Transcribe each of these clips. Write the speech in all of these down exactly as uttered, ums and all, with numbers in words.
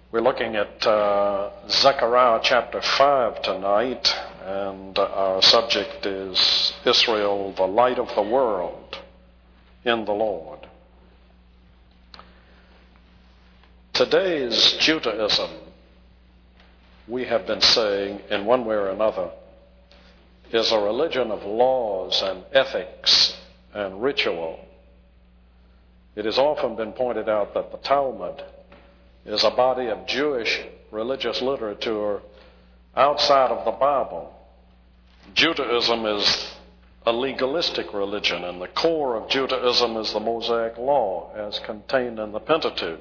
We're looking at uh, Zechariah chapter five tonight, and our subject is Israel, the light of the world in the Lord. Today's Judaism, we have been saying in one way or another, is a religion of laws and ethics and ritual. It has often been pointed out that the Talmud is a body of Jewish religious literature outside of the Bible. Judaism is a legalistic religion, and the core of Judaism is the Mosaic Law as contained in the Pentateuch.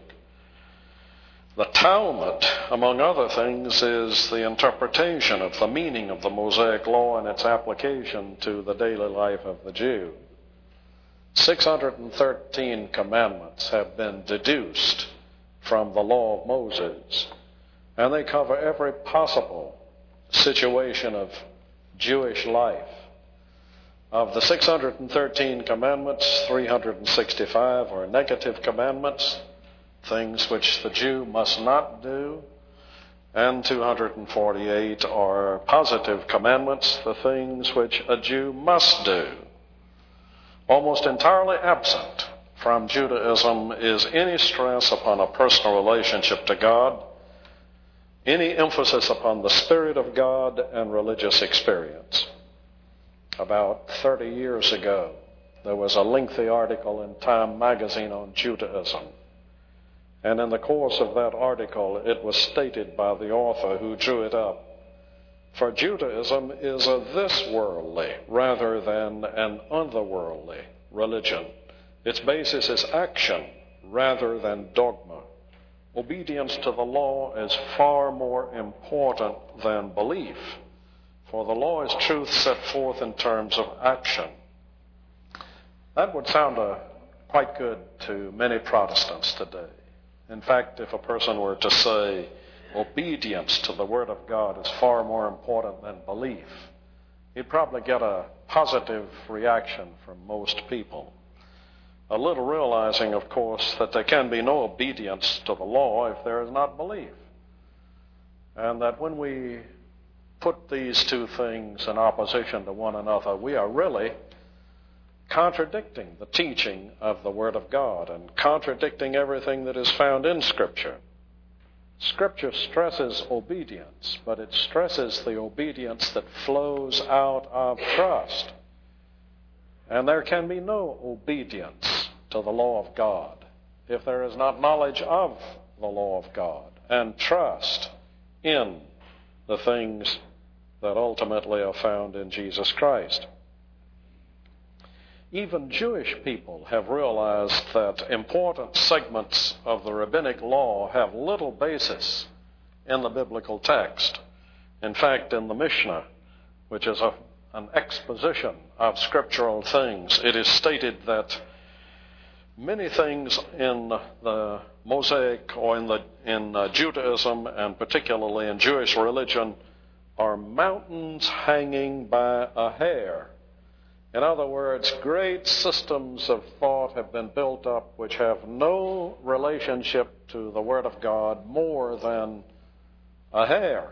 The Talmud, among other things, is the interpretation of the meaning of the Mosaic Law and its application to the daily life of the Jew. six hundred thirteen commandments have been deduced from the law of Moses, and they cover every possible situation of Jewish life. Of the six hundred thirteen commandments, three hundred sixty-five are negative commandments, things which the Jew must not do, and two hundred forty-eight are positive commandments, the things which a Jew must do. Almost entirely absent from Judaism is any stress upon a personal relationship to God, any emphasis upon the Spirit of God and religious experience. About thirty years ago, there was a lengthy article in Time magazine on Judaism. And in the course of that article, it was stated by the author who drew it up, for Judaism is a this-worldly rather than an otherworldly religion. Its basis is action rather than dogma. Obedience to the law is far more important than belief, for the law is truth set forth in terms of action. That would sound uh, quite good to many Protestants today. In fact, if a person were to say obedience to the Word of God is far more important than belief, he'd probably get a positive reaction from most people. A little realizing, of course, that there can be no obedience to the law if there is not belief. And that when we put these two things in opposition to one another, we are really contradicting the teaching of the Word of God and contradicting everything that is found in Scripture. Scripture stresses obedience, but it stresses the obedience that flows out of trust. And there can be no obedience to the law of God if there is not knowledge of the law of God and trust in the things that ultimately are found in Jesus Christ. Even Jewish people have realized that important segments of the rabbinic law have little basis in the biblical text. In fact, in the Mishnah, which is a, an exposition of scriptural things, it is stated that many things in the Mosaic or in, the, in uh, Judaism, and particularly in Jewish religion, are mountains hanging by a hair. In other words, great systems of thought have been built up which have no relationship to the Word of God more than a hair.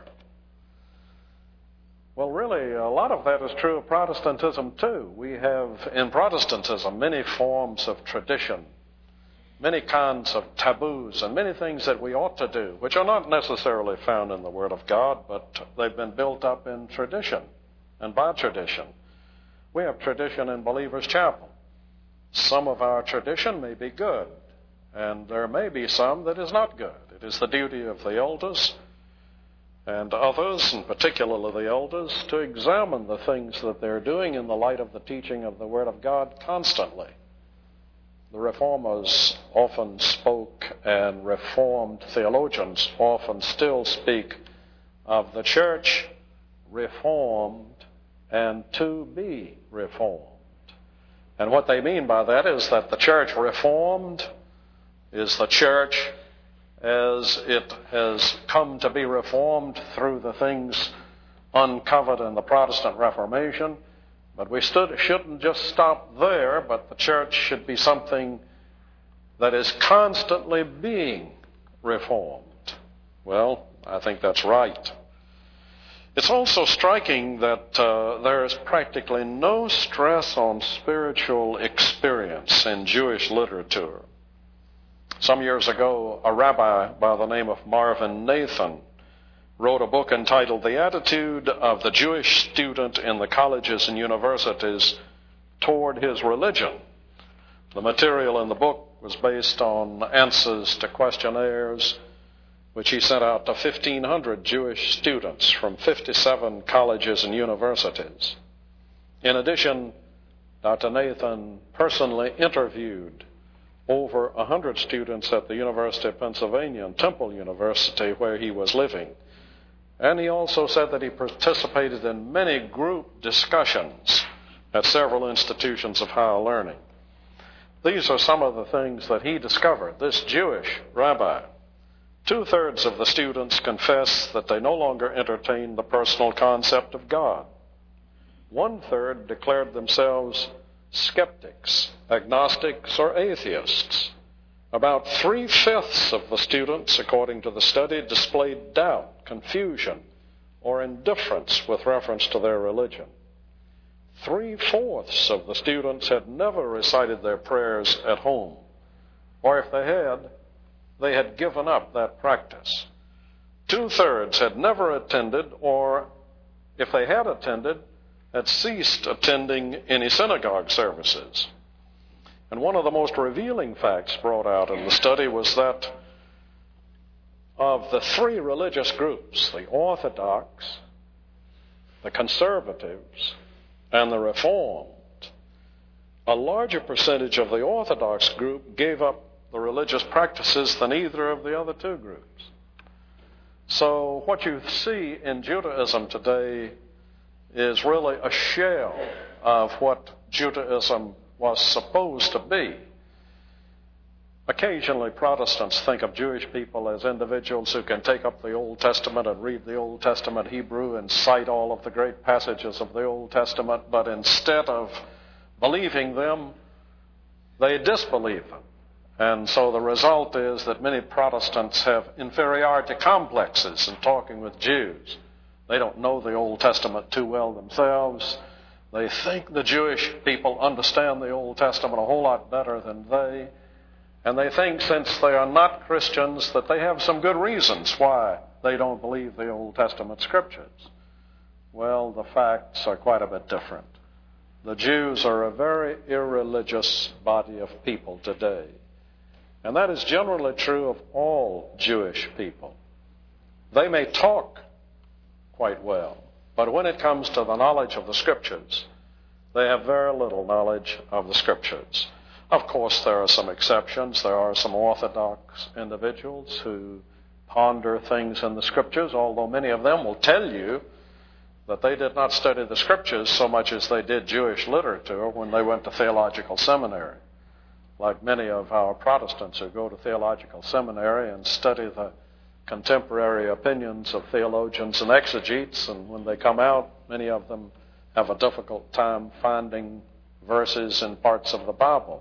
Well, really, a lot of that is true of Protestantism, too. We have, in Protestantism, many forms of tradition, many kinds of taboos, and many things that we ought to do, which are not necessarily found in the Word of God, but they've been built up in tradition and by tradition. We have tradition in Believers' Chapel. Some of our tradition may be good, and there may be some that is not good. It is the duty of the elders and others, and particularly the elders, to examine the things that they're doing in the light of the teaching of the Word of God constantly. The Reformers often spoke, and Reformed theologians often still speak of the church reformed and to be reformed. And what they mean by that is that the church reformed is the church as it has come to be reformed through the things uncovered in the Protestant Reformation. But we stood, shouldn't just stop there, but the church should be something that is constantly being reformed. Well, I think that's right. It's also striking that uh, there is practically no stress on spiritual experience in Jewish literature. Some years ago, a rabbi by the name of Marvin Nathan wrote a book entitled The Attitude of the Jewish Student in the Colleges and Universities Toward His Religion. The material in the book was based on answers to questionnaires which he sent out to fifteen hundred Jewish students from fifty-seven colleges and universities. In addition, Doctor Nathan personally interviewed over one hundred students at the University of Pennsylvania and Temple University where he was living. And he also said that he participated in many group discussions at several institutions of higher learning. These are some of the things that he discovered, this Jewish rabbi. Two-thirds of the students confess that they no longer entertain the personal concept of God. One-third declared themselves skeptics, agnostics, or atheists. About three-fifths of the students, according to the study, displayed doubt, confusion, or indifference with reference to their religion. Three-fourths of the students had never recited their prayers at home, or if they had, they had given up that practice. Two-thirds had never attended, or if they had attended, had ceased attending any synagogue services. And one of the most revealing facts brought out in the study was that of the three religious groups, the Orthodox, the Conservatives, and the Reformed, a larger percentage of the Orthodox group gave up the religious practices than either of the other two groups. So what you see in Judaism today is really a shell of what Judaism was supposed to be. Occasionally, Protestants think of Jewish people as individuals who can take up the Old Testament and read the Old Testament Hebrew and cite all of the great passages of the Old Testament, but instead of believing them, they disbelieve them. And so the result is that many Protestants have inferiority complexes in talking with Jews. They don't know the Old Testament too well themselves. They think the Jewish people understand the Old Testament a whole lot better than they. And they think, since they are not Christians, that they have some good reasons why they don't believe the Old Testament scriptures. Well, the facts are quite a bit different. The Jews are a very irreligious body of people today. And that is generally true of all Jewish people. They may talk quite well, but when it comes to the knowledge of the Scriptures, they have very little knowledge of the Scriptures. Of course, there are some exceptions. There are some Orthodox individuals who ponder things in the Scriptures, although many of them will tell you that they did not study the Scriptures so much as they did Jewish literature when they went to theological seminary. Like many of our Protestants who go to theological seminary and study the contemporary opinions of theologians and exegetes, and when they come out, many of them have a difficult time finding verses in parts of the Bible.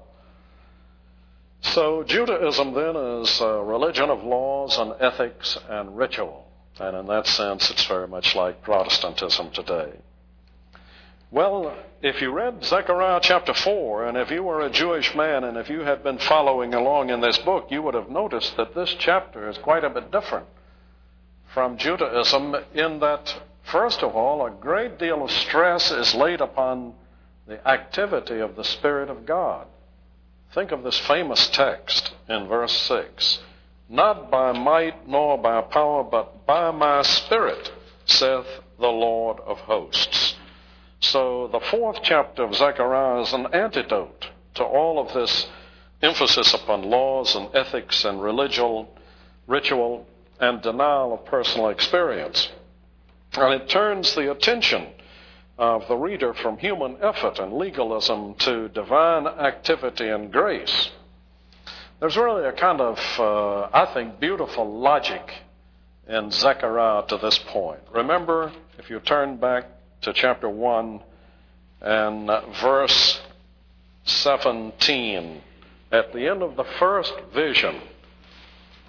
So Judaism then is a religion of laws and ethics and ritual, and in that sense it's very much like Protestantism today. Well, if you read Zechariah chapter four, and if you were a Jewish man, and if you had been following along in this book, you would have noticed that this chapter is quite a bit different from Judaism in that, first of all, a great deal of stress is laid upon the activity of the Spirit of God. Think of this famous text in verse six. Not by might nor by power, but by my Spirit, saith the Lord of hosts. So the fourth chapter of Zechariah is an antidote to all of this emphasis upon laws and ethics and religion, ritual and denial of personal experience. And it turns the attention of the reader from human effort and legalism to divine activity and grace. There's really a kind of, uh, I think, beautiful logic in Zechariah to this point. Remember, if you turn back to chapter one and verse seventeen, at the end of the first vision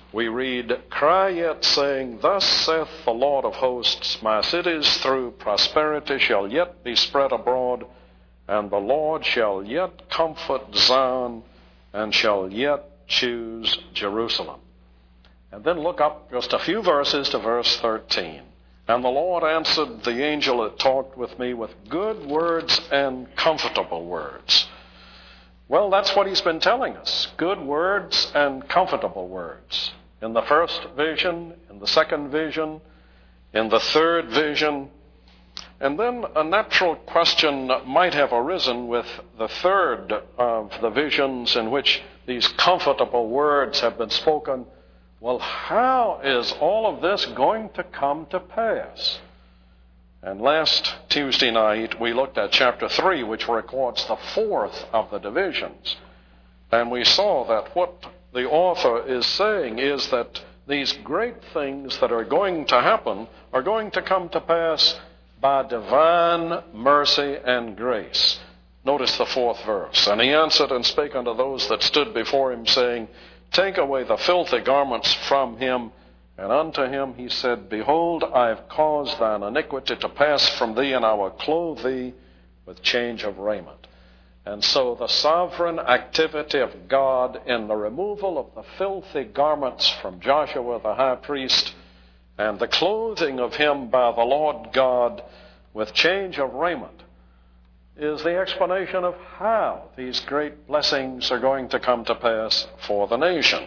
we read, "Cry yet, saying, Thus saith the Lord of hosts, my cities through prosperity shall yet be spread abroad, and the Lord shall yet comfort Zion, and shall yet choose Jerusalem." And then look up just a few verses to verse thirteen. "And the Lord answered the angel that talked with me with good words and comfortable words." Well, that's what he's been telling us. Good words and comfortable words. In the first vision, in the second vision, in the third vision. And then a natural question might have arisen with the third of the visions in which these comfortable words have been spoken. Well, how is all of this going to come to pass? And last Tuesday night, we looked at chapter three, which records the fourth of the divisions. And we saw that what the author is saying is that these great things that are going to happen are going to come to pass by divine mercy and grace. Notice the fourth verse. "And he answered and spake unto those that stood before him, saying, Take away the filthy garments from him. And unto him he said, Behold, I have caused thine iniquity to pass from thee, and I will clothe thee with change of raiment." And so the sovereign activity of God in the removal of the filthy garments from Joshua the high priest, and the clothing of him by the Lord God with change of raiment, is the explanation of how these great blessings are going to come to pass for the nation.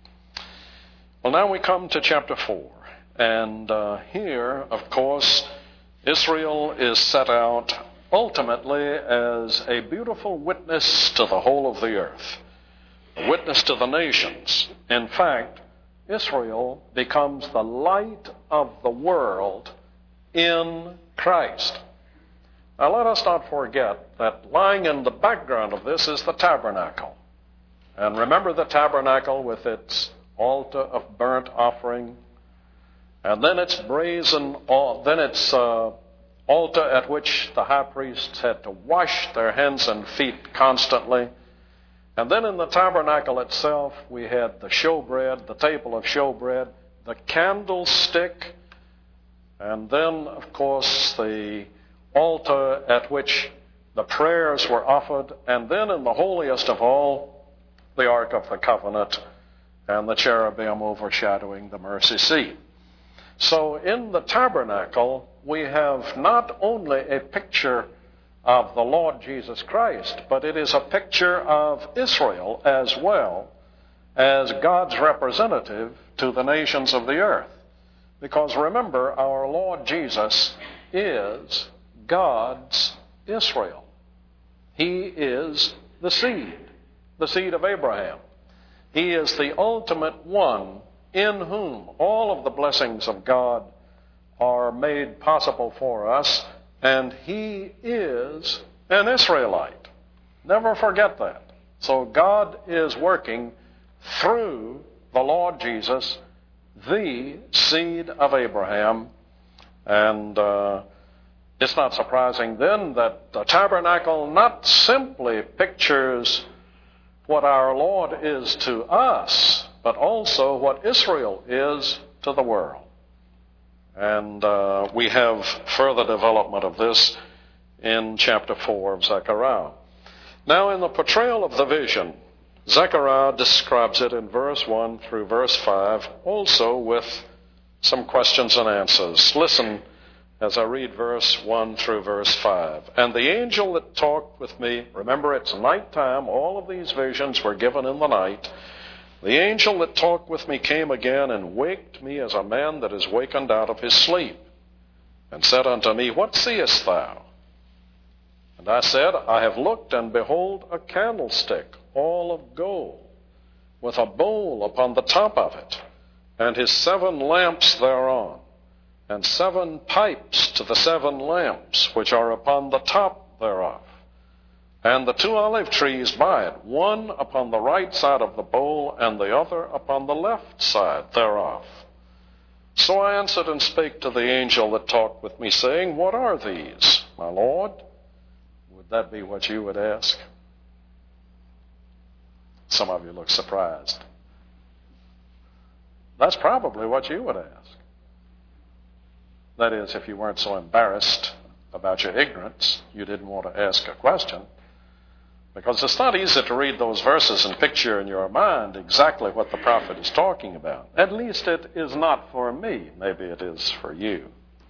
Well, now we come to chapter four. And uh, here, of course, Israel is set out ultimately as a beautiful witness to the whole of the earth, a witness to the nations. In fact, Israel becomes the light of the world in Christ. Now, let us not forget that lying in the background of this is the tabernacle. And remember the tabernacle with its altar of burnt offering, and then its brazen, then its uh, altar at which the high priests had to wash their hands and feet constantly. And then in the tabernacle itself, we had the showbread, the table of showbread, the candlestick, and then, of course, the altar at which the prayers were offered, and then in the holiest of all, the Ark of the Covenant and the cherubim overshadowing the mercy seat. So in the tabernacle, we have not only a picture of the Lord Jesus Christ, but it is a picture of Israel as well as God's representative to the nations of the earth. Because remember, our Lord Jesus is God's Israel. He is the seed, the seed of Abraham. He is the ultimate one in whom all of the blessings of God are made possible for us, and he is an Israelite. Never forget that. So God is working through the Lord Jesus, the seed of Abraham, and uh, it's not surprising then that the tabernacle not simply pictures what our Lord is to us, but also what Israel is to the world. And uh, we have further development of this in chapter four of Zechariah. Now, in the portrayal of the vision, Zechariah describes it in verse one through verse five, also with some questions and answers. Listen as I read verse one through verse five. "And the angel that talked with me," remember it's nighttime, all of these visions were given in the night. "The angel that talked with me came again and waked me as a man that is wakened out of his sleep, and said unto me, What seest thou? And I said, I have looked, and behold, a candlestick, all of gold, with a bowl upon the top of it, and his seven lamps thereon, and seven pipes to the seven lamps which are upon the top thereof, and the two olive trees by it, one upon the right side of the bowl, and the other upon the left side thereof. So I answered and spake to the angel that talked with me, saying, What are these, my Lord? Would that be what you would ask? Some of you look surprised. That's probably what you would ask. That is, if you weren't so embarrassed about your ignorance, you didn't want to ask a question. Because it's not easy to read those verses and picture in your mind exactly what the prophet is talking about. At least it is not for me. Maybe it is for you.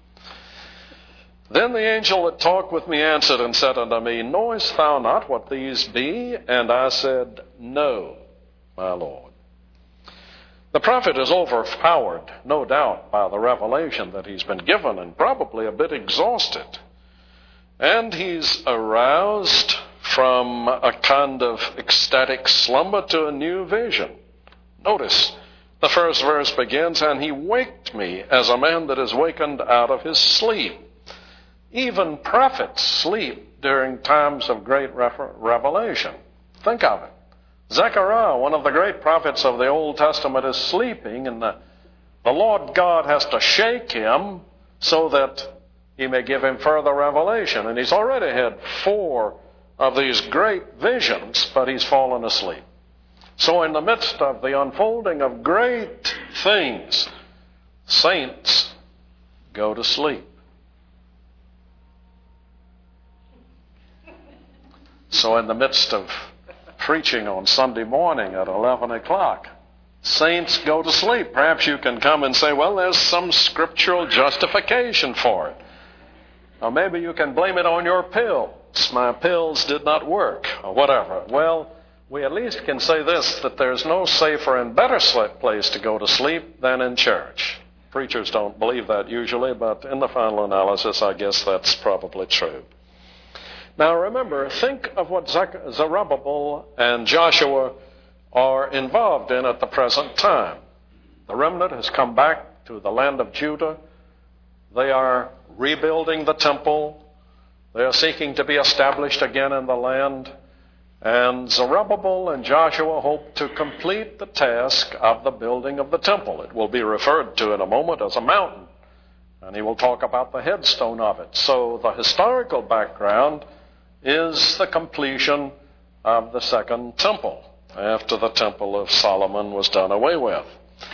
Then the angel that talked with me answered and said unto me, Knowest thou not what these be? And I said, No, my Lord. The prophet is overpowered, no doubt, by the revelation that he's been given, and probably a bit exhausted. And he's aroused from a kind of ecstatic slumber to a new vision. Notice, the first verse begins, And he waked me as a man that is wakened out of his sleep. Even prophets sleep during times of great revelation. Think of it. Zechariah, one of the great prophets of the Old Testament, is sleeping, and the, the Lord God has to shake him so that he may give him further revelation. And he's already had four of these great visions, but he's fallen asleep. So in the midst of the unfolding of great things, saints go to sleep. So in the midst of preaching on Sunday morning at eleven o'clock, saints go to sleep. Perhaps you can come and say, well, there's some scriptural justification for it. Or maybe you can blame it on your pills. My pills did not work, or whatever. Well, we at least can say this, that there's no safer and better place to go to sleep than in church. Preachers don't believe that usually, but in the final analysis, I guess that's probably true. Now remember, think of what Zerubbabel and Joshua are involved in at the present time. The remnant has come back to the land of Judah. They are rebuilding the temple. They are seeking to be established again in the land. And Zerubbabel and Joshua hope to complete the task of the building of the temple. It will be referred to in a moment as a mountain. And he will talk about the headstone of it. So the historical background is the completion of the second temple after the temple of Solomon was done away with.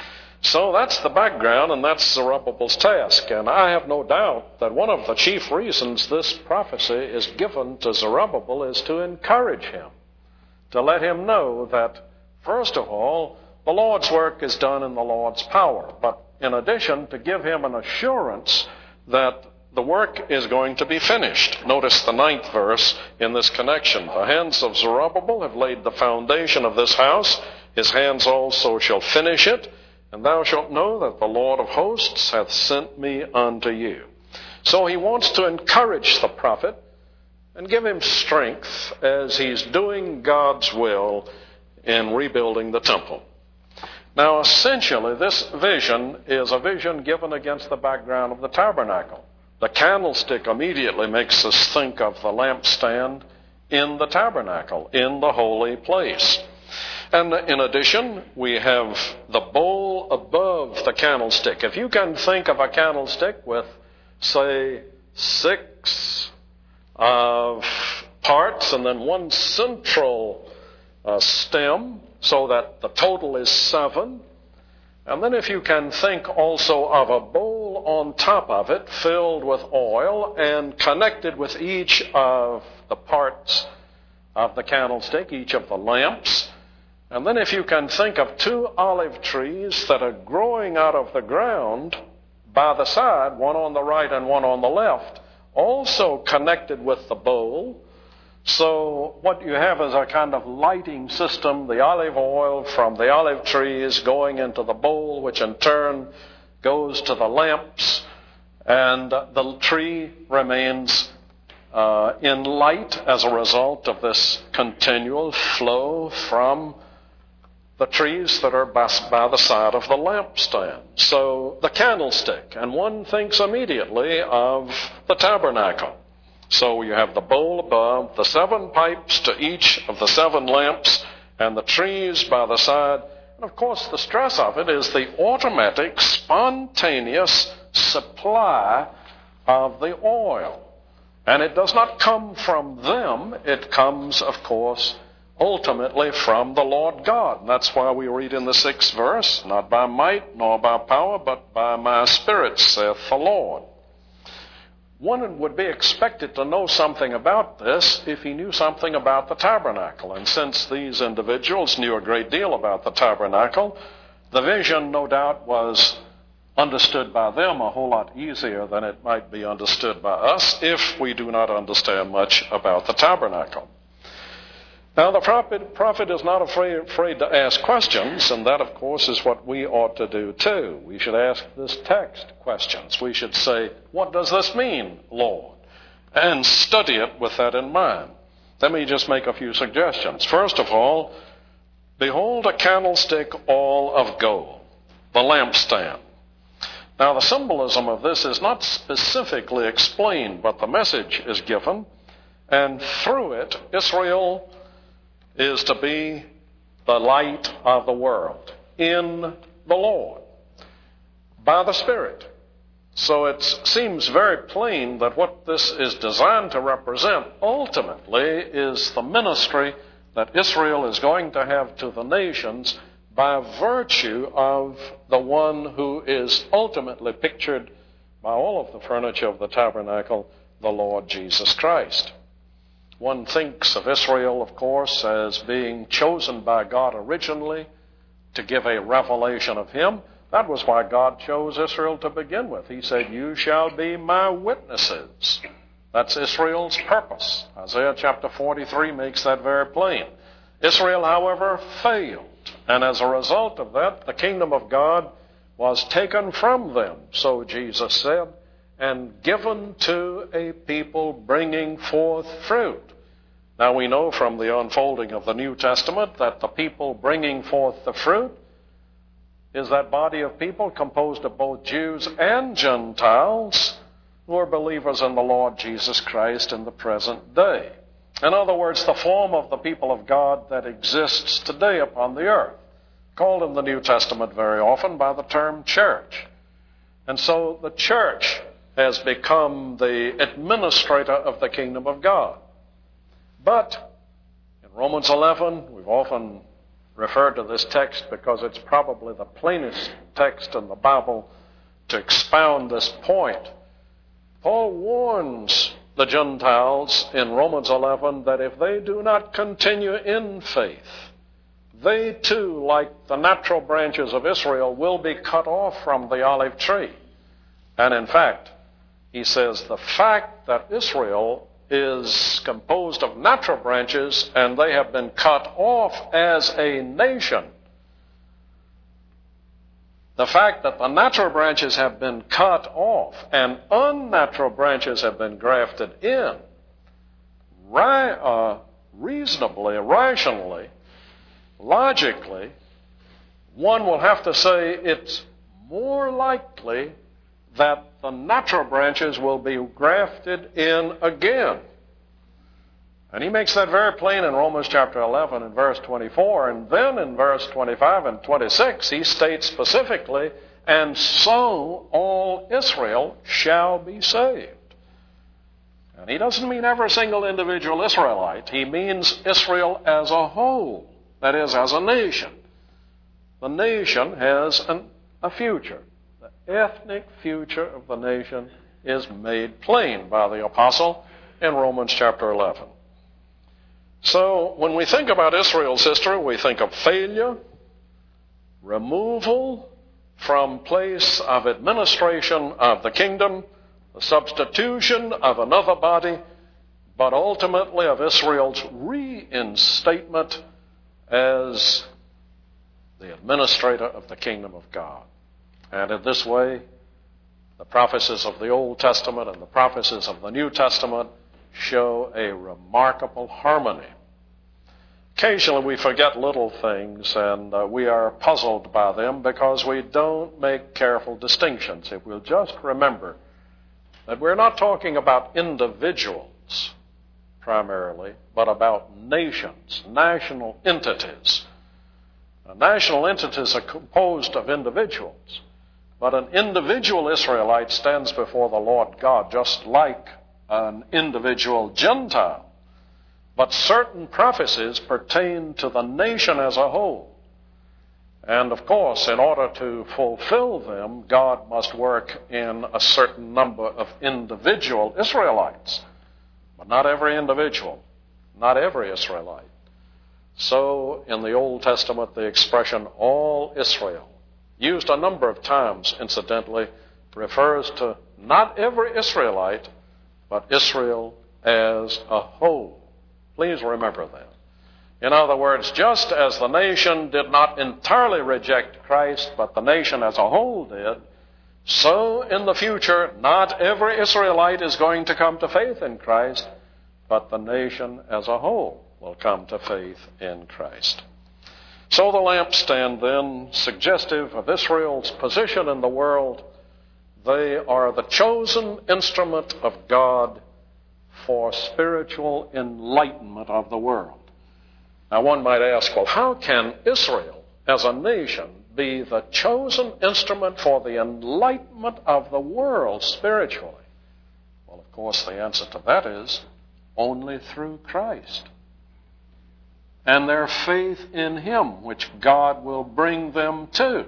So that's the background, and that's Zerubbabel's task. And I have no doubt that one of the chief reasons this prophecy is given to Zerubbabel is to encourage him, to let him know that, first of all, the Lord's work is done in the Lord's power, but in addition, to give him an assurance that the work is going to be finished. Notice the ninth verse in this connection. The hands of Zerubbabel have laid the foundation of this house. His hands also shall finish it. And thou shalt know that the Lord of hosts hath sent me unto you. So he wants to encourage the prophet and give him strength as he's doing God's will in rebuilding the temple. Now, essentially, this vision is a vision given against the background of the tabernacle. The candlestick immediately makes us think of the lampstand in the tabernacle, in the holy place. And in addition, we have the bowl above the candlestick. If you can think of a candlestick with, say, six of parts and then one central uh, stem, so that the total is seven. And then if you can think also of a bowl on top of it filled with oil and connected with each of the parts of the candlestick, each of the lamps. And then if you can think of two olive trees that are growing out of the ground by the side, one on the right and one on the left, also connected with the bowl. So what you have is a kind of lighting system, the olive oil from the olive trees going into the bowl, which in turn goes to the lamps, and the tree remains uh, in light as a result of this continual flow from the trees that are by the side of the lampstand. So the candlestick, and one thinks immediately of the tabernacle. So you have the bowl above, the seven pipes to each of the seven lamps, and the trees by the side. And of course, the stress of it is the automatic, spontaneous supply of the oil. And it does not come from them. It comes, of course, ultimately from the Lord God. And that's why we read in the sixth verse, not by might nor by power, but by my Spirit, saith the Lord. One would be expected to know something about this if he knew something about the tabernacle. And since these individuals knew a great deal about the tabernacle, the vision, no doubt, was understood by them a whole lot easier than it might be understood by us if we do not understand much about the tabernacle. Now, the prophet, prophet is not afraid, afraid to ask questions, and that, of course, is what we ought to do too. We should ask this text questions. We should say, what does this mean, Lord? And study it with that in mind. Let me just make a few suggestions. First of all, behold a candlestick all of gold, the lampstand. Now, the symbolism of this is not specifically explained, but the message is given, and through it, Israel is to be the light of the world in the Lord by the Spirit. So it seems very plain that what this is designed to represent ultimately is the ministry that Israel is going to have to the nations by virtue of the one who is ultimately pictured by all of the furniture of the tabernacle, the Lord Jesus Christ. One thinks of Israel, of course, as being chosen by God originally to give a revelation of Him. That was why God chose Israel to begin with. He said, you shall be my witnesses. That's Israel's purpose. Isaiah chapter forty-three makes that very plain. Israel, however, failed. And as a result of that, the kingdom of God was taken from them, so Jesus said, and given to a people bringing forth fruit. Now we know from the unfolding of the New Testament that the people bringing forth the fruit is that body of people composed of both Jews and Gentiles who are believers in the Lord Jesus Christ in the present day. In other words, the form of the people of God that exists today upon the earth, called in the New Testament very often by the term church. And so the church has become the administrator of the kingdom of God. But in Romans eleven, we've often referred to this text because it's probably the plainest text in the Bible to expound this point. Paul warns the Gentiles in Romans eleven that if they do not continue in faith, they too, like the natural branches of Israel, will be cut off from the olive tree. And in fact, he says the fact that Israel is composed of natural branches and they have been cut off as a nation, the fact that the natural branches have been cut off and unnatural branches have been grafted in, ri- uh, reasonably, rationally, logically, one will have to say it's more likely that the natural branches will be grafted in again. And he makes that very plain in Romans chapter eleven and verse twenty-four. And then in verse twenty-five and twenty-six, he states specifically, and so all Israel shall be saved. And he doesn't mean every single individual Israelite. He means Israel as a whole, that is, as a nation. The nation has an, a future. The ethnic future of the nation is made plain by the apostle in Romans chapter eleven. So when we think about Israel's history, we think of failure, removal from place of administration of the kingdom, the substitution of another body, but ultimately of Israel's reinstatement as the administrator of the kingdom of God. And in this way, the prophecies of the Old Testament and the prophecies of the New Testament show a remarkable harmony. Occasionally we forget little things and uh, we are puzzled by them because we don't make careful distinctions. If we'll just remember that we're not talking about individuals primarily, but about nations, national entities. Now, national entities are composed of individuals, but an individual Israelite stands before the Lord God just like an individual Gentile. But certain prophecies pertain to the nation as a whole. And of course, in order to fulfill them, God must work in a certain number of individual Israelites. But not every individual, not every Israelite. So, in the Old Testament, the expression all Israel, used a number of times, incidentally, refers to not every Israelite, but Israel as a whole. Please remember that. In other words, just as the nation did not entirely reject Christ, but the nation as a whole did, so in the future, not every Israelite is going to come to faith in Christ, but the nation as a whole will come to faith in Christ. So the lampstand, then, suggestive of Israel's position in the world, they are the chosen instrument of God for spiritual enlightenment of the world. Now one might ask, well, how can Israel as a nation be the chosen instrument for the enlightenment of the world spiritually? Well, of course, the answer to that is only through Christ and their faith in Him, which God will bring them to.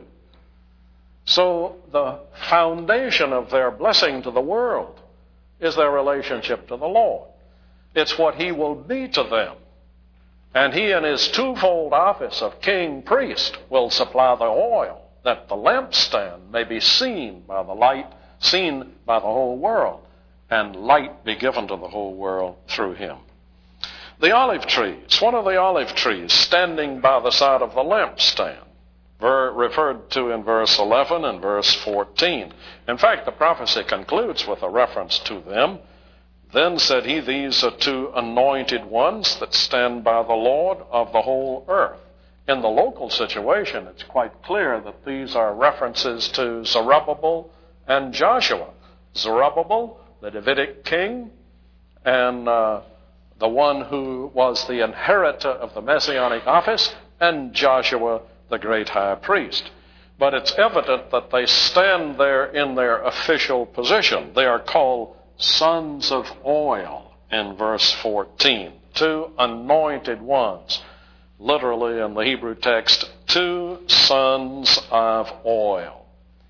So the foundation of their blessing to the world is their relationship to the Lord. It's what He will be to them. And He, in His twofold office of king priest, will supply the oil that the lampstand may be seen by the light, seen by the whole world, and light be given to the whole world through Him. The olive trees. What are the olive trees standing by the side of the lampstand? Ver, referred to in verse eleven and verse fourteen. In fact, the prophecy concludes with a reference to them. Then said he, these are two anointed ones that stand by the Lord of the whole earth. In the local situation, it's quite clear that these are references to Zerubbabel and Joshua. Zerubbabel, the Davidic king, and uh, the one who was the inheritor of the Messianic office, and Joshua, the great high priest. But it's evident that they stand there in their official position. They are called sons of oil in verse fourteen. Two anointed ones. Literally in the Hebrew text, two sons of oil.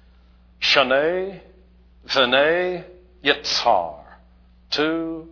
Shanei, Vinei, Yitzhar. Two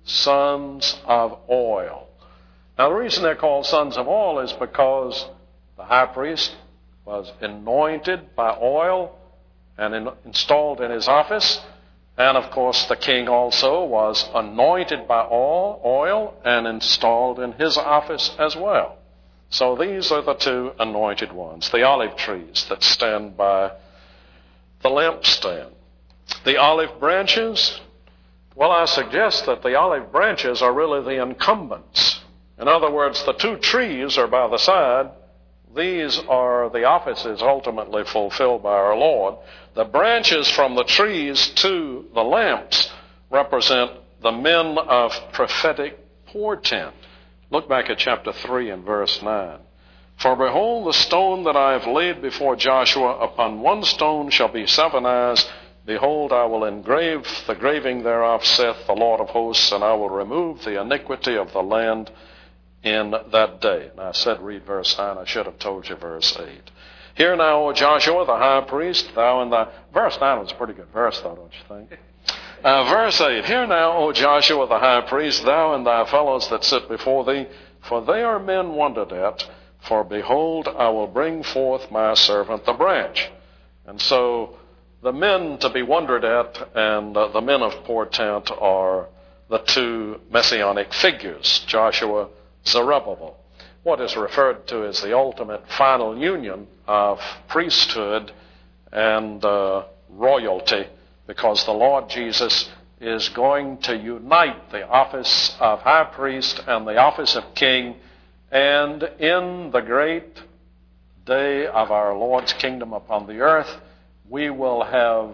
sons of oil. Now the reason they're called sons of oil is because the high priest was anointed by oil and in, installed in his office. And of course the king also was anointed by oil, oil and installed in his office as well. So these are the two anointed ones, the olive trees that stand by the lampstand. The olive branches, well, I suggest that the olive branches are really the incumbents. In other words, the two trees are by the side. These are the offices ultimately fulfilled by our Lord. The branches from the trees to the lamps represent the men of prophetic portent. Look back at chapter three and verse nine. For behold, the stone that I have laid before Joshua, upon one stone shall be seven eyes. Behold, I will engrave the graving thereof, saith the Lord of hosts, and I will remove the iniquity of the land in that day. And I said read verse nine. I should have told you verse eight. Hear now, O Joshua, the high priest, thou and thy... Verse nine was a pretty good verse, though, don't you think? Uh, verse eight. Hear now, O Joshua, the high priest, thou and thy fellows that sit before thee, for they are men wondered at. For behold, I will bring forth my servant the branch. And so the men to be wondered at and uh, the men of portent are the two messianic figures, Joshua, Zerubbabel. What is referred to as the ultimate final union of priesthood and uh, royalty, because the Lord Jesus is going to unite the office of high priest and the office of king, and in the great day of our Lord's kingdom upon the earth, we will have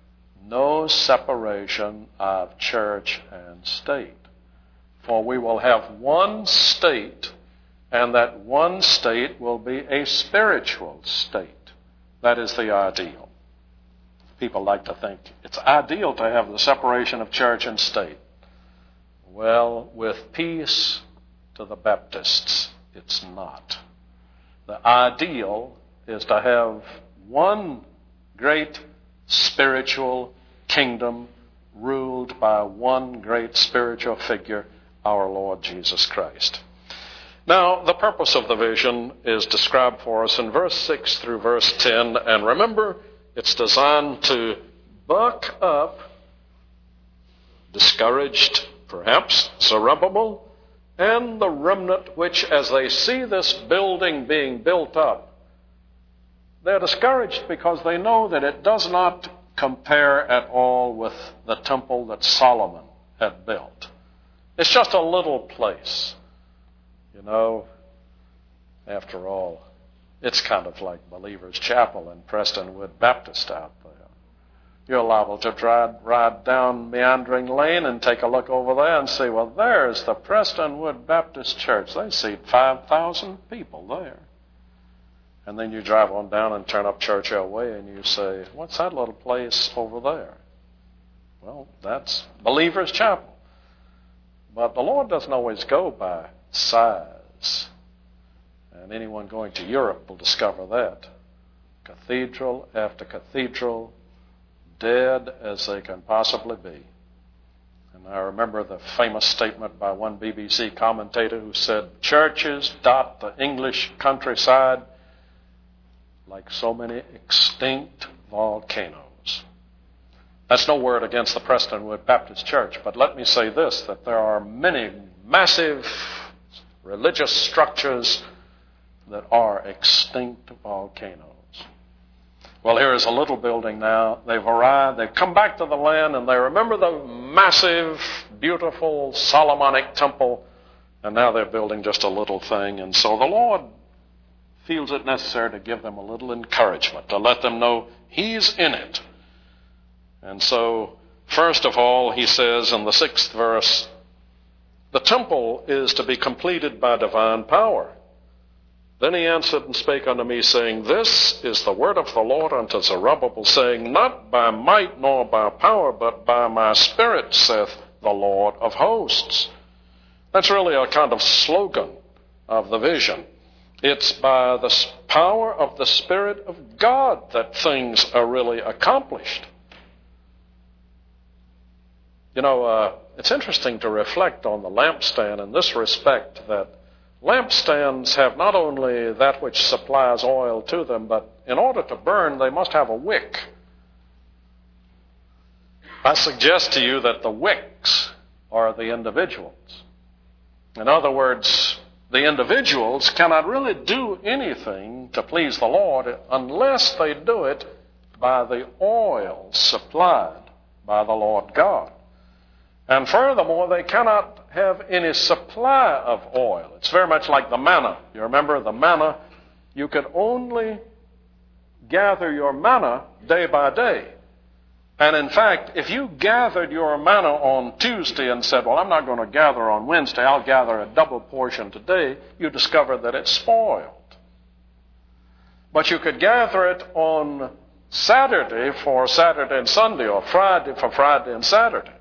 no separation of church and state. For we will have one state, and that one state will be a spiritual state. That is the ideal. People like to think it's ideal to have the separation of church and state. Well, with peace to the Baptists. It's not. The ideal is to have one great spiritual kingdom ruled by one great spiritual figure, our Lord Jesus Christ. Now, the purpose of the vision is described for us in verse six through verse ten, and remember, it's designed to buck up discouraged, perhaps, Zerubbabel, and the remnant which, as they see this building being built up, they're discouraged because they know that it does not compare at all with the temple that Solomon had built. It's just a little place. You know, after all, it's kind of like Believers Chapel in Prestonwood Baptist out there. You're liable to drive, ride down Meandering Lane and take a look over there and see, well, there's the Prestonwood Baptist Church. They seat five thousand people there. And then you drive on down and turn up Churchill Way and you say, what's that little place over there? Well, that's Believers Chapel. But the Lord doesn't always go by size. And anyone going to Europe will discover that. Cathedral after cathedral, dead as they can possibly be. And I remember the famous statement by one B B C commentator who said, churches dot the English countryside like so many extinct volcanoes. That's no word against the Prestonwood Baptist Church, but let me say this, that there are many massive religious structures that are extinct volcanoes. Well, here is a little building now. They've arrived, they've come back to the land, and they remember the massive, beautiful Solomonic temple, and now they're building just a little thing. And so the Lord feels it necessary to give them a little encouragement, to let them know He's in it. And so, first of all, he says in the sixth verse, the temple is to be completed by divine power. Then he answered and spake unto me, saying, this is the word of the Lord unto Zerubbabel, saying, not by might nor by power, but by my spirit, saith the Lord of hosts. That's really a kind of slogan of the vision. It's by the power of the Spirit of God that things are really accomplished. You know, uh, it's interesting to reflect on the lampstand in this respect, that lampstands have not only that which supplies oil to them, but in order to burn, they must have a wick. I suggest to you that the wicks are the individuals. In other words, the individuals cannot really do anything to please the Lord unless they do it by the oil supplied by the Lord God. And furthermore, they cannot have any supply of oil. It's very much like the manna. You remember the manna? You could only gather your manna day by day. And in fact, if you gathered your manna on Tuesday and said, well, I'm not going to gather on Wednesday, I'll gather a double portion today, you discover that it's spoiled. But you could gather it on Saturday for Saturday and Sunday, or Friday for Friday and Saturday.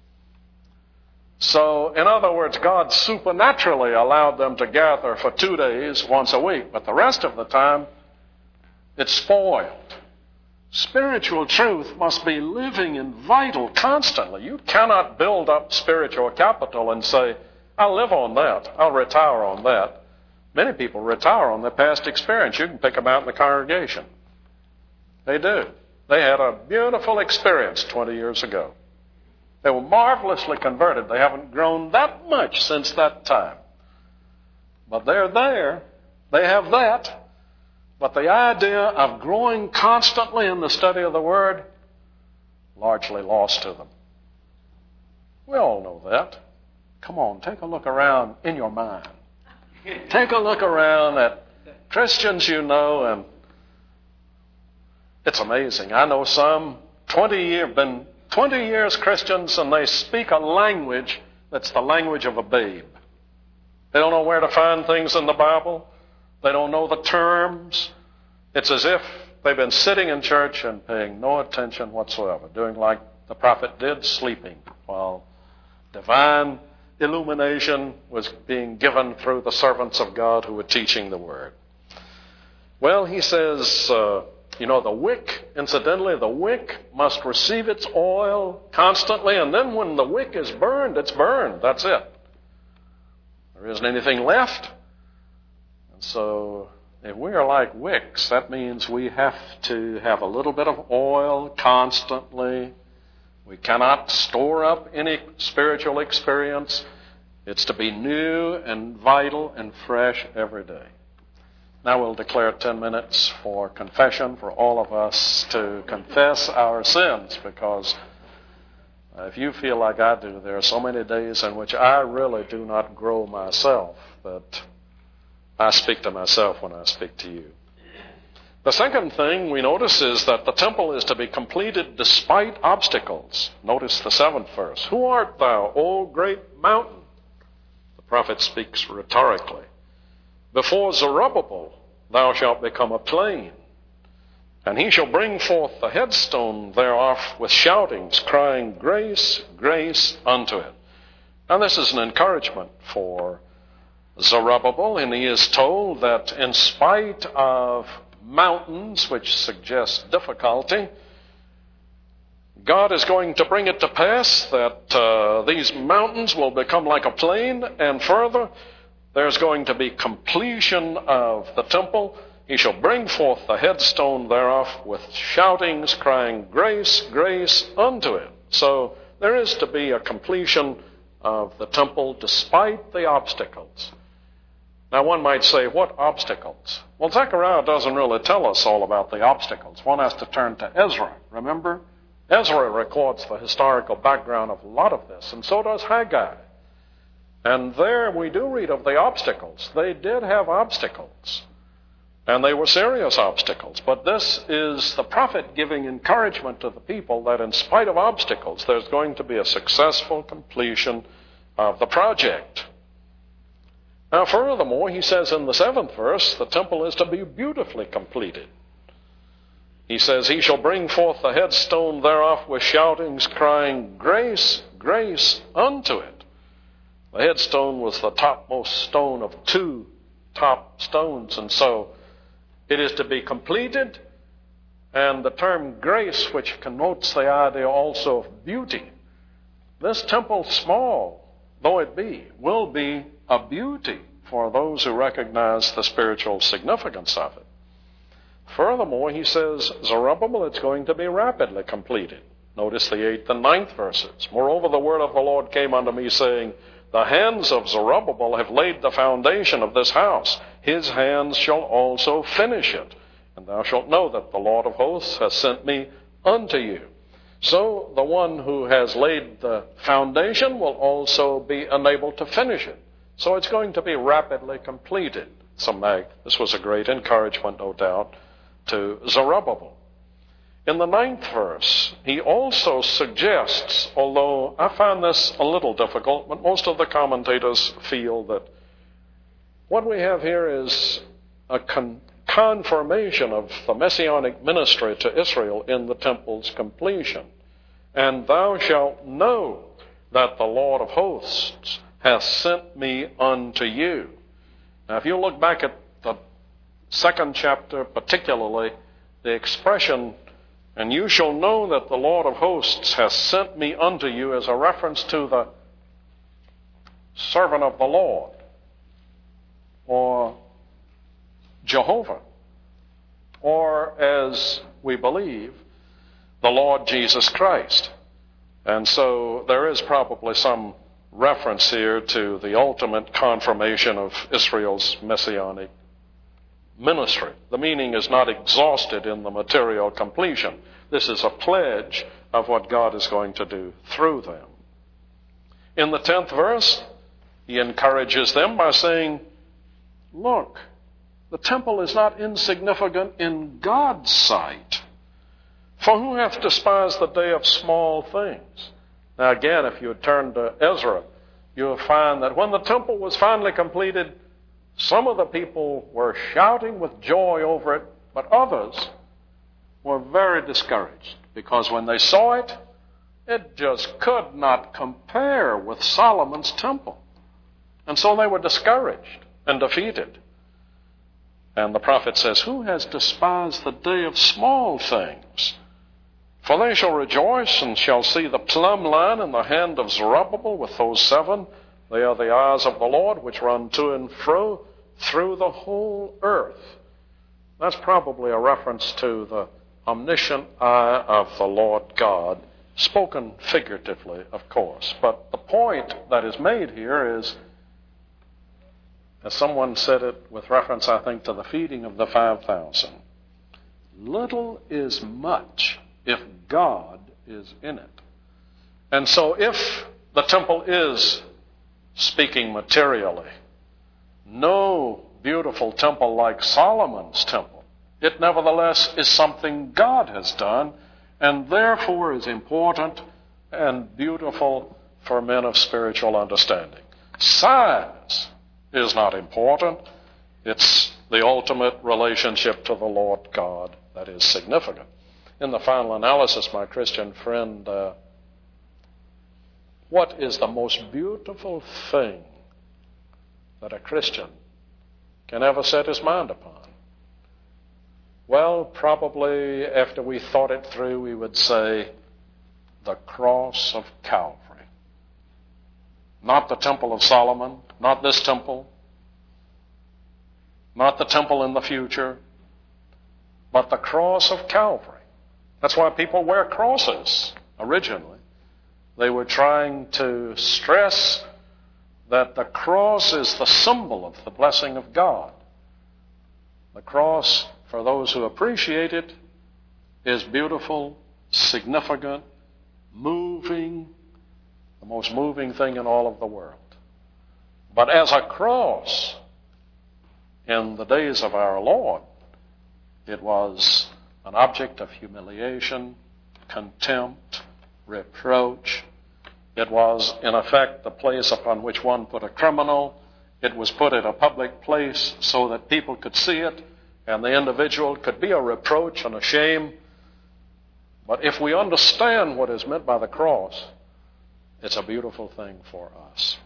So, in other words, God supernaturally allowed them to gather for two days once a week, but the rest of the time, it's spoiled. Spiritual truth must be living and vital constantly. You cannot build up spiritual capital and say, I'll live on that, I'll retire on that. Many people retire on their past experience. You can pick them out in the congregation. They do. They had a beautiful experience twenty years ago. They were marvelously converted. They haven't grown that much since that time. But they're there. They have that. But the idea of growing constantly in the study of the Word, largely lost to them. We all know that. Come on, take a look around in your mind. Take a look around at Christians you know, and it's amazing. I know some twenty years, been twenty years Christians, and they speak a language that's the language of a babe. They don't know where to find things in the Bible. They don't know the terms. It's as if they've been sitting in church and paying no attention whatsoever, doing like the prophet did, sleeping, while divine illumination was being given through the servants of God who were teaching the Word. Well, he says, uh, you know, the wick, incidentally, the wick must receive its oil constantly, and then when the wick is burned, it's burned. That's it. There isn't anything left. And so if we are like wicks, that means we have to have a little bit of oil constantly. We cannot store up any spiritual experience. It's to be new and vital and fresh every day. Now we'll declare ten minutes for confession for all of us to confess our sins, because if you feel like I do, there are so many days in which I really do not grow myself, that I speak to myself when I speak to you. The second thing we notice is that the temple is to be completed despite obstacles. Notice the seventh verse. Who art thou, O great mountain? The prophet speaks rhetorically. Before Zerubbabel thou shalt become a plain, and he shall bring forth the headstone thereof with shoutings, crying, Grace, grace unto it. Now this is an encouragement for Zerubbabel, and he is told that in spite of mountains, which suggest difficulty, God is going to bring it to pass that uh, these mountains will become like a plain, and further, there's going to be completion of the temple. He shall bring forth the headstone thereof with shoutings, crying, Grace, grace unto it. So there is to be a completion of the temple despite the obstacles. Now one might say, what obstacles? Well, Zechariah doesn't really tell us all about the obstacles. One has to turn to Ezra, remember? Ezra records the historical background of a lot of this, and so does Haggai. And there we do read of the obstacles. They did have obstacles, and they were serious obstacles. But this is the prophet giving encouragement to the people that in spite of obstacles, there's going to be a successful completion of the project. Now, furthermore, he says in the seventh verse, the temple is to be beautifully completed. He says, He shall bring forth the headstone thereof with shoutings, crying, Grace, grace unto it. The headstone was the topmost stone of two top stones, and so it is to be completed. And the term grace, which connotes the idea also of beauty. This temple, small though it be, will be a beauty for those who recognize the spiritual significance of it. Furthermore, he says, Zerubbabel, it's going to be rapidly completed. Notice the eighth and ninth verses. Moreover, the word of the Lord came unto me, saying, The hands of Zerubbabel have laid the foundation of this house. His hands shall also finish it. And thou shalt know that the Lord of hosts has sent me unto you. So the one who has laid the foundation will also be enabled to finish it. So it's going to be rapidly completed. So Mag, this was a great encouragement, no doubt, to Zerubbabel. In the ninth verse, he also suggests, although I find this a little difficult, but most of the commentators feel that what we have here is a con- confirmation of the messianic ministry to Israel in the temple's completion. And thou shalt know that the Lord of hosts hath sent me unto you. Now, if you look back at the second chapter, particularly, the expression, and you shall know that the Lord of hosts hath sent me unto you, is a reference to the servant of the Lord, or Jehovah, or as we believe, the Lord Jesus Christ. And so there is probably some reference here to the ultimate confirmation of Israel's messianic ministry. The meaning is not exhausted in the material completion. This is a pledge of what God is going to do through them. In the tenth verse, he encourages them by saying, Look, the temple is not insignificant in God's sight. For who hath despised the day of small things? Now again, if you turn to Ezra, you'll find that when the temple was finally completed, some of the people were shouting with joy over it, but others were very discouraged, because when they saw it, It just could not compare with Solomon's temple. And so they were discouraged and defeated. And the prophet says, who has despised the day of small things? For they shall rejoice and shall see the plumb line in the hand of Zerubbabel with those seven. They are the eyes of the Lord which run to and fro through the whole earth. That's probably a reference to the omniscient eye of the Lord God, spoken figuratively, of course. But the point that is made here is, as someone said it with reference, I think, to the feeding of the five thousand, little is much if God is in it. And so if the temple is speaking materially, no beautiful temple like Solomon's temple, it nevertheless is something God has done, and therefore is important and beautiful for men of spiritual understanding. Size is not important. It's the ultimate relationship to the Lord God that is significant. In the final analysis, my Christian friend, uh, what is the most beautiful thing that a Christian can ever set his mind upon? Well, probably after we thought it through, we would say the cross of Calvary. Not the temple of Solomon, not this temple, not the temple in the future, but the cross of Calvary. That's why people wear crosses originally. They were trying to stress that the cross is the symbol of the blessing of God. The cross, for those who appreciate it, is beautiful, significant, moving, the most moving thing in all of the world. But as a cross, in the days of our Lord, it was an object of humiliation, contempt, reproach. It was, in effect, the place upon which one put a criminal. It was put at a public place so that people could see it, and the individual could be a reproach and a shame. But if we understand what is meant by the cross, it's a beautiful thing for us.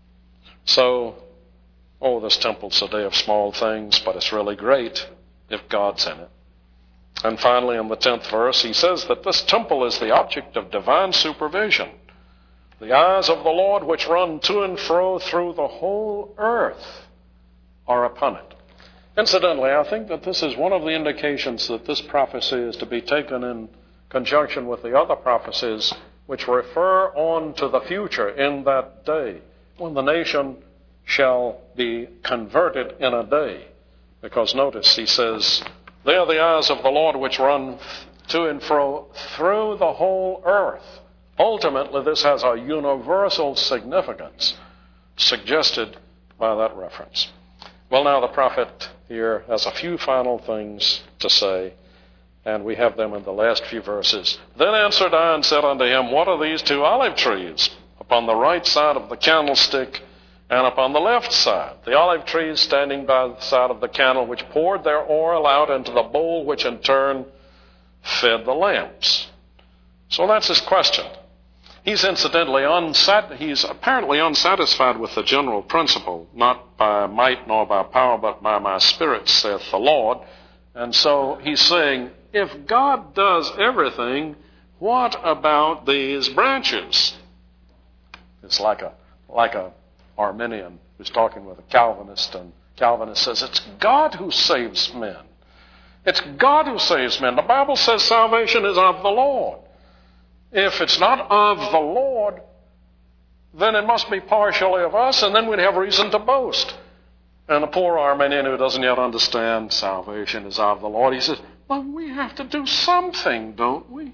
So, oh, this temple's a day of small things, but it's really great if God's in it. And finally, in the tenth verse, he says that this temple is the object of divine supervision. The eyes of the Lord which run to and fro through the whole earth are upon it. Incidentally, I think that this is one of the indications that this prophecy is to be taken in conjunction with the other prophecies which refer on to the future in that day, when the nation shall be converted in a day. Because notice, he says, they are the eyes of the Lord which run to and fro through the whole earth. Ultimately, this has a universal significance suggested by that reference. Well, now the prophet here has a few final things to say, and we have them in the last few verses. Then answered I and said unto him, what are these two olive trees upon the right side of the candlestick and upon the left side? The olive trees standing by the side of the candle, which poured their oil out into the bowl, which in turn fed the lamps. So that's his question. He's incidentally unsat- he's apparently unsatisfied with the general principle, not by might nor by power, but by my spirit, saith the Lord. And so he's saying, if God does everything, what about these branches? It's like a like a Arminian who's talking with a Calvinist, and Calvinist says, it's God who saves men. It's God who saves men. The Bible says salvation is of the Lord. If it's not of the Lord, then it must be partially of us, and then we'd have reason to boast. And the poor Arminian who doesn't yet understand salvation is of the Lord, he says, well, we have to do something, don't we?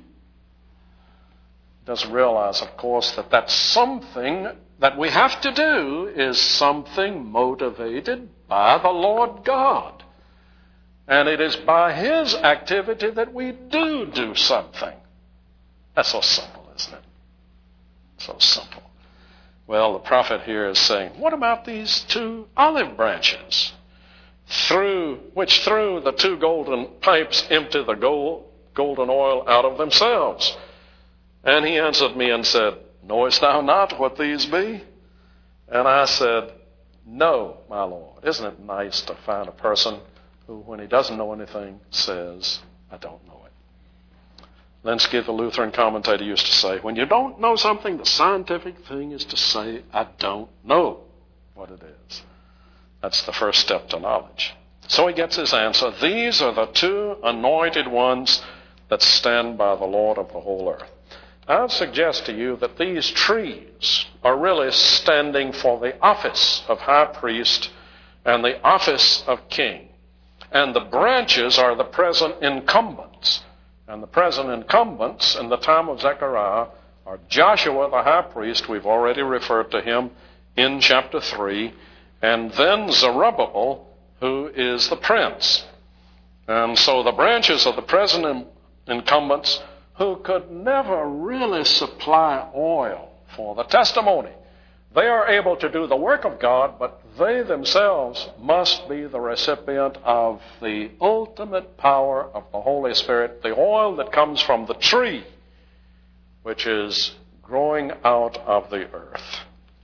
Doesn't realize, of course, that that something that we have to do is something motivated by the Lord God. And it is by His activity that we do do something. That's so simple, isn't it? So simple. Well, the prophet here is saying, what about these two olive branches, through which through the two golden pipes empty the gold, golden oil out of themselves? And he answered me and said, Knowest thou not what these be? And I said, No, my Lord. Isn't it nice to find a person who, when he doesn't know anything, says, I don't know it. Lenski, the Lutheran commentator, used to say, when you don't know something, the scientific thing is to say, I don't know what it is. That's the first step to knowledge. So he gets his answer. These are the two anointed ones that stand by the Lord of the whole earth. I would suggest to you that these trees are really standing for the office of high priest and the office of king. And the branches are the present incumbents. And the present incumbents in the time of Zechariah are Joshua the high priest. We've already referred to him in chapter three. And then Zerubbabel, who is the prince. And so the branches of the present incumbents, who could never really supply oil for the testimony, they are able to do the work of God, but they themselves must be the recipient of the ultimate power of the Holy Spirit, the oil that comes from the tree, which is growing out of the earth.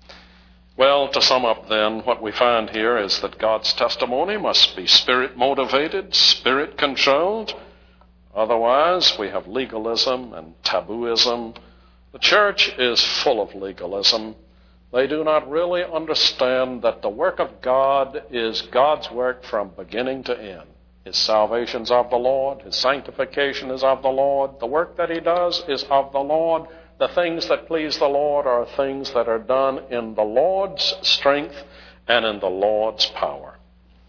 Well, to sum up then, what we find here is that God's testimony must be spirit-motivated, spirit-controlled. Otherwise, we have legalism and tabooism. The church is full of legalism. They do not really understand that the work of God is God's work from beginning to end. His salvation is of the Lord. His sanctification is of the Lord. The work that he does is of the Lord. The things that please the Lord are things that are done in the Lord's strength and in the Lord's power.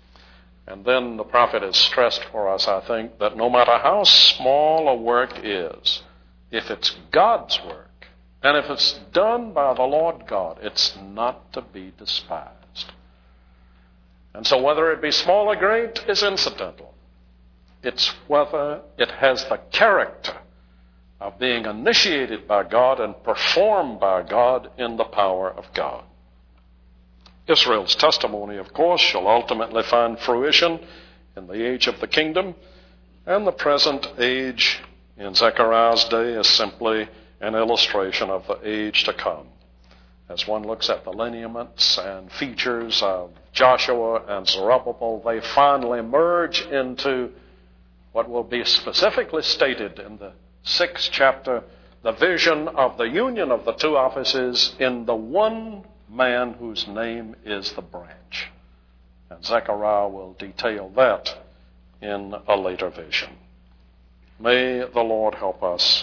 And then the prophet has stressed for us, I think, that no matter how small a work is, if it's God's work, and if it's done by the Lord God, it's not to be despised. And so whether it be small or great is incidental. It's whether it has the character of being initiated by God and performed by God in the power of God. Israel's testimony, of course, shall ultimately find fruition in the age of the kingdom, and the present age in Zechariah's day is simply an illustration of the age to come. As one looks at the lineaments and features of Joshua and Zerubbabel, they finally merge into what will be specifically stated in the sixth chapter, the vision of the union of the two offices in the one man whose name is the branch. And Zechariah will detail that in a later vision. May the Lord help us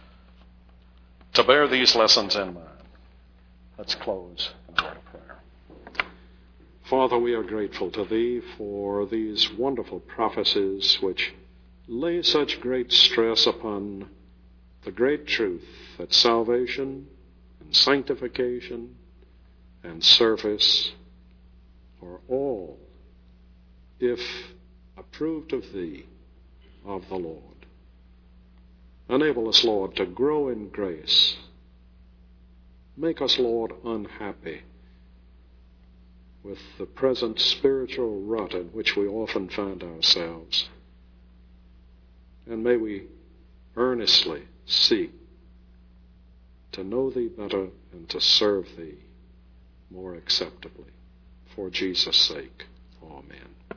to bear these lessons in mind. Let's close in a word of prayer. Father, we are grateful to Thee for these wonderful prophecies which lay such great stress upon the great truth that salvation and sanctification and service are all, if approved of Thee, of the Lord. Enable us, Lord, to grow in grace. Make us, Lord, unhappy with the present spiritual rut in which we often find ourselves. And may we earnestly seek to know Thee better and to serve Thee more acceptably. For Jesus' sake, amen.